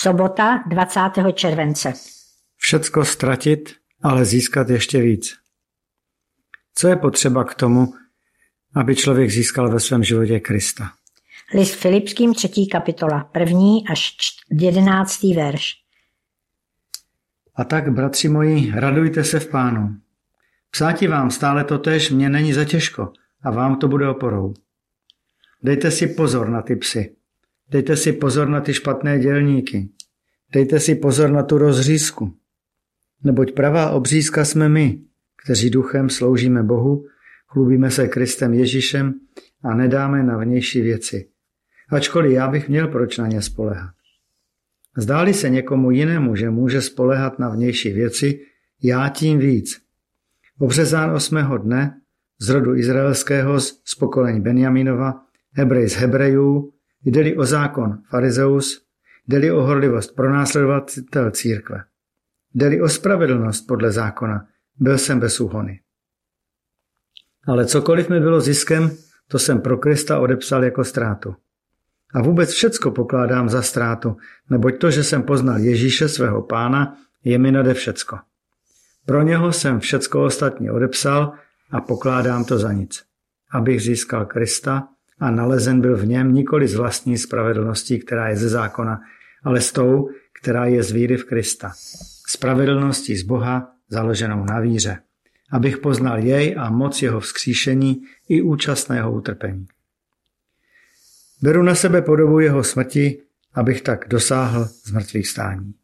Sobota 20. července. Všecko ztratit, ale získat ještě víc. Co je potřeba k tomu, aby člověk získal ve svém životě Krista? List Filipským 3. kapitola, 1. až 11. verš. A tak, bratři moji, radujte se v Pánu. Psáti vám stále totéž mně není za těžko a vám to bude oporou. Dejte si pozor na ty psy. Dejte si pozor na ty špatné dělníky. Dejte si pozor na tu rozřízku. Neboť pravá obřízka jsme my, kteří duchem sloužíme Bohu, chlubíme se Kristem Ježíšem a nedáme na vnější věci. Ačkoliv já bych měl proč na ně spoléhat. Zdáli se někomu jinému, že může spoléhat na vnější věci, já tím víc. Obřezán 8. dne z rodu izraelského z pokolení Benjaminova, Hebrej z Hebrejů, jde-li o zákon farizeus, jde-li o horlivost pronásledovatel církve. Jde-li o spravedlnost podle zákona, byl jsem bez úhony. Ale cokoliv mi bylo ziskem, to jsem pro Krista odepsal jako ztrátu. A vůbec všecko pokládám za ztrátu, neboť to, že jsem poznal Ježíše, svého Pána, je mi nade všecko. Pro něho jsem všecko ostatní odepsal a pokládám to za nic. Abych získal Krista a nalezen byl v něm nikoli z vlastní spravedlností, která je ze zákona, ale s tou, která je z víry v Krista. Spravedlností z Boha, založenou na víře. Abych poznal jej a moc jeho vzkříšení i účastného utrpení. Beru na sebe podobu jeho smrti, abych tak dosáhl zmrtvých stání.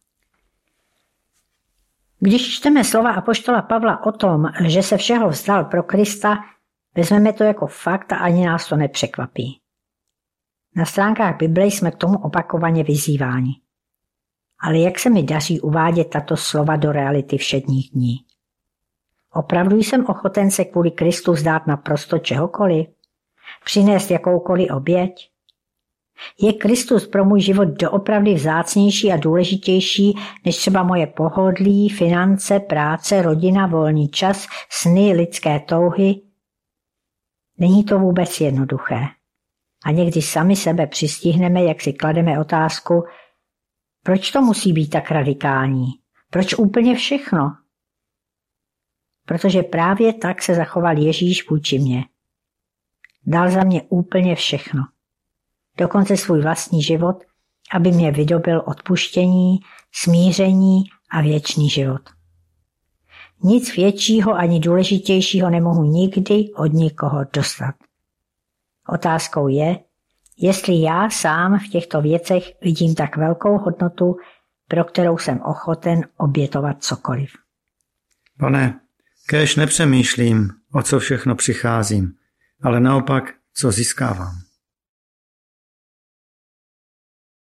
Když čteme slova apoštola Pavla o tom, že se všeho vzdal pro Krista, vezmeme to jako fakt a ani nás to nepřekvapí. Na stránkách Bible jsme k tomu opakovaně vyzýváni. Ale jak se mi daří uvádět tato slova do reality všedních dní? Opravdu jsem ochoten se kvůli Kristu vzdát naprosto čehokoliv? Přinést jakoukoliv oběť? Je Kristus pro můj život doopravdy vzácnější a důležitější než třeba moje pohodlí, finance, práce, rodina, volný čas, sny, lidské touhy? Není to vůbec jednoduché. A někdy sami sebe přistihneme, jak si klademe otázku, proč to musí být tak radikální? Proč úplně všechno? Protože právě tak se zachoval Ježíš vůči mně. Dal za mě úplně všechno. Dokonce svůj vlastní život, aby mě vydobil odpuštění, smíření a věčný život. Nic většího ani důležitějšího nemohu nikdy od nikoho dostat. Otázkou je, jestli já sám v těchto věcech vidím tak velkou hodnotu, pro kterou jsem ochoten obětovat cokoliv. Pane, kéž nepřemýšlím, o co všechno přicházím, ale naopak, co získávám.